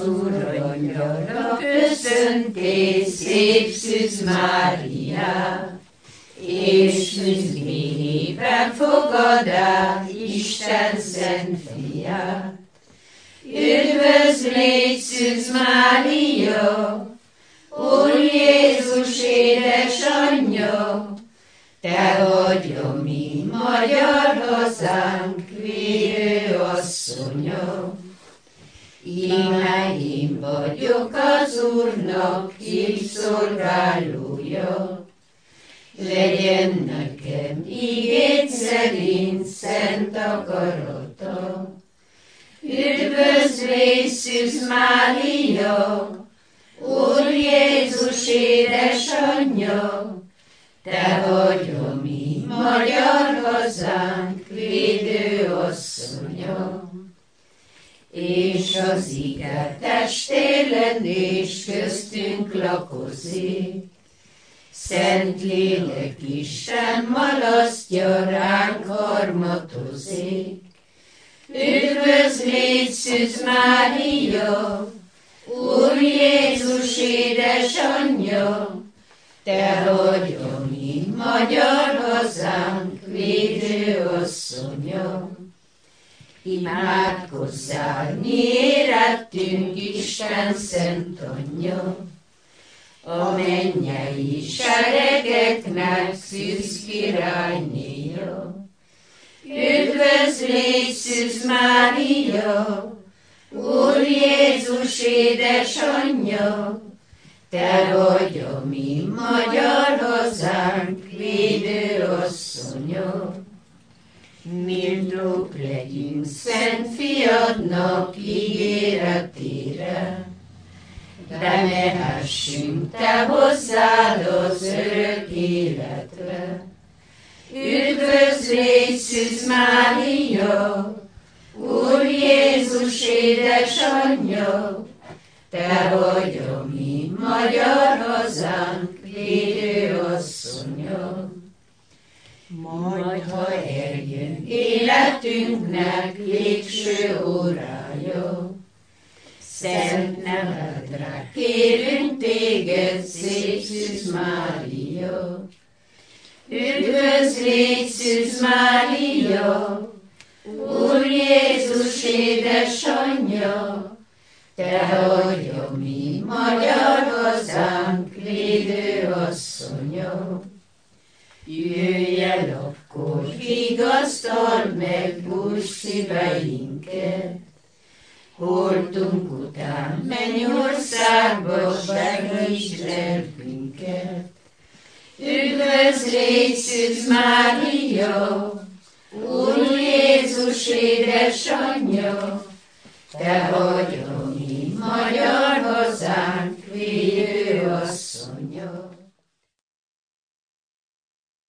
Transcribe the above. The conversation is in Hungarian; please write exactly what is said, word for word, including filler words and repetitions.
Úr angyala, köszöntés, szép Szűz Máriát, és üdvényében fogad át Isten szent fiát. Üdvözl, légy Szűz Mária, Úr Jézus édesanyja, te vagy a mi magyar hazánk védő asszonya. Íme én vagyok az Úrnak szolgálója, legyen nekem igény szerint szent akarata. Üdvözl, légy Szűz Mária, Úr Jézus édesanyja, te vagy a mi magyar hazánk védő asszonya. És az ige testé lett, és köztünk lakozik, Szent Lélek Isten malasztja ránk harmatozik. Üdvözl, légy Szűz Mária, Úr Jézus édesanyja, te vagy a mi magyar hazánk védő asszonya. Imádkozzál, mi érettünk Isten szent anyja, a mennyei seregeknek Szűz királynéja. Üdvözl, légy Szűz Mária, Úr Jézus édesanyja, te vagy a mi magyar hazánk védő asszonya. Méltók legyünk szent fiadnak ígéretére, remehessünk te hozzád az örök életre. Üdvözl, légy Szűz Mária, Úr Jézus édesanyja, te vagy a mi magyar hazánk védő asszonya. Majd, ha eljön életünknek végső órája, szent nevedre kérünk téged, szép Szűz Mária. Üdvözl, légy Szűz Mária, Úr Jézus édesanyja, te vagy a mi magyar hazánk védő asszonya. Jöjj el akkor, vigasztald meg új szíveinket, holtunk után mennyországba segíts lelkünket. Üdvözl, légy Szűz Mária, Úr Jézus édesanyja, te vagy